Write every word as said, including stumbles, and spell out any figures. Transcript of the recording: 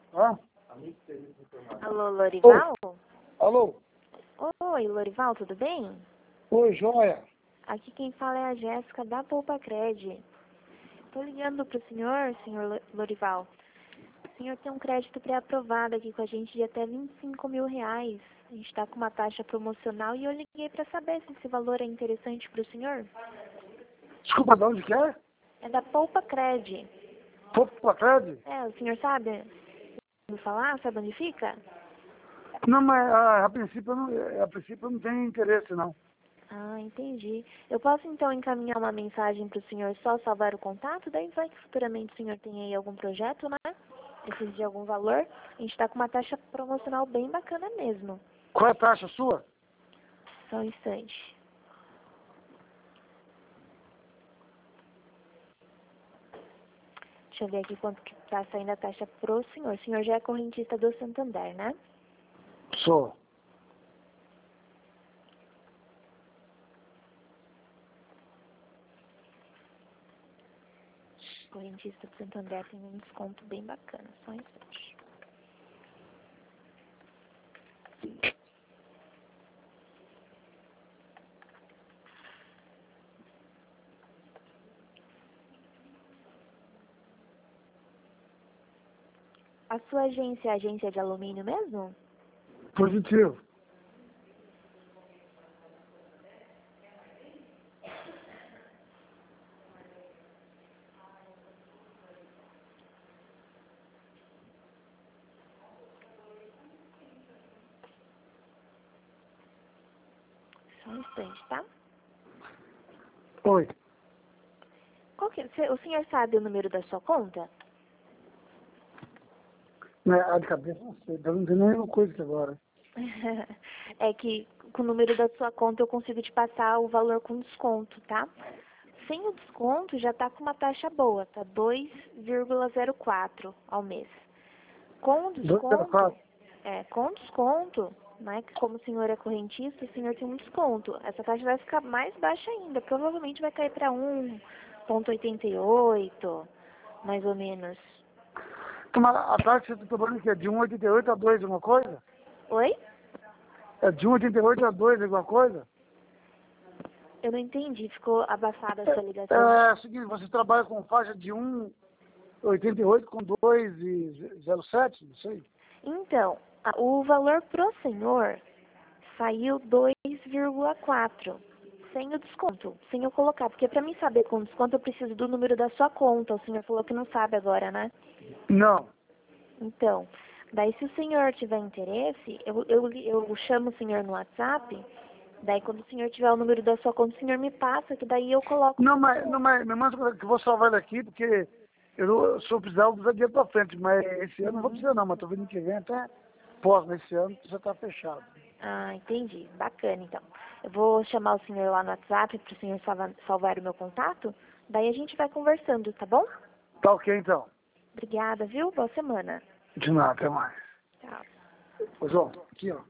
Hã? Alô, Lorival? Alô? Oi, Lorival, tudo bem? Oi, joia. Aqui quem fala é a Jéssica da Poupa Cred. Tô ligando pro senhor, senhor Lo- Lorival. O senhor tem um crédito pré-aprovado aqui com a gente de até vinte e cinco mil reais. A gente tá com uma taxa promocional e eu liguei pra saber se esse valor é interessante pro senhor. Desculpa, de onde que é? É da Poupa Cred. Poupa Cred? É, o senhor sabe me falar? Sabe onde fica? Não, mas a, a princípio eu não, a princípio eu não tenho interesse, não. Ah, entendi. Eu posso então encaminhar uma mensagem para o senhor só salvar o contato? Daí vai que futuramente o senhor tem aí algum projeto, né? Precisa de algum valor. A gente está com uma taxa promocional bem bacana mesmo. Qual é a taxa sua? Só um instante. Deixa eu ver aqui quanto que está saindo a taxa pro senhor. O senhor já é correntista do Santander, né? Sou. Correntista do Santander tem um desconto bem bacana. Só um instante. A sua agência é agência de alumínio mesmo? Positivo. Só um instante, tá? Oi. Qual que, o senhor sabe o número da sua conta? Né, a de cabeça não sei, eu não tenho nenhuma coisa aqui agora. É que com o número da sua conta eu consigo te passar o valor com desconto, tá? Sem o desconto já tá com uma taxa boa, tá dois vírgula zero quatro ao mês. Com o Dois zero desconto, quatro. é, com o desconto, né, que como o senhor é correntista, o senhor tem um desconto. Essa taxa vai ficar mais baixa ainda, provavelmente vai cair para um vírgula oitenta e oito, mais ou menos. Então, mas a taxa que você está trabalhando que é de um vírgula oitenta e oito a dois alguma coisa? Oi? É de um vírgula oitenta e oito a dois alguma coisa? Eu não entendi, ficou abafada a sua É, ligação. é o seguinte, você trabalha com faixa de um vírgula oitenta e oito com dois e zero sete, não sei. Então, a- o valor pro senhor saiu dois vírgula quatro, sem o desconto, sem eu colocar, porque para mim saber com desconto eu preciso do número da sua conta. O senhor falou que não sabe agora, né? Não. Então, daí se o senhor tiver interesse, eu, eu, eu chamo o senhor no WhatsApp, daí quando o senhor tiver o número da sua conta, o senhor me passa, que daí eu coloco Não, com mas, não, desconto. mas me manda que eu vou salvar daqui, porque eu, não- se eu precisar, eu vou usar dinheiro pra frente, mas esse ano não vou Uhum. precisar não, mas tô vendo que vem até pós, nesse ano já tá fechado. Ah, entendi. Bacana, então. Eu vou chamar o senhor lá no WhatsApp para o senhor salva- salvar o meu contato. Daí a gente vai conversando, tá bom? Tá ok, então. Obrigada, viu? Boa semana. De nada, até mais. Tchau. Ô, João, aqui, ó.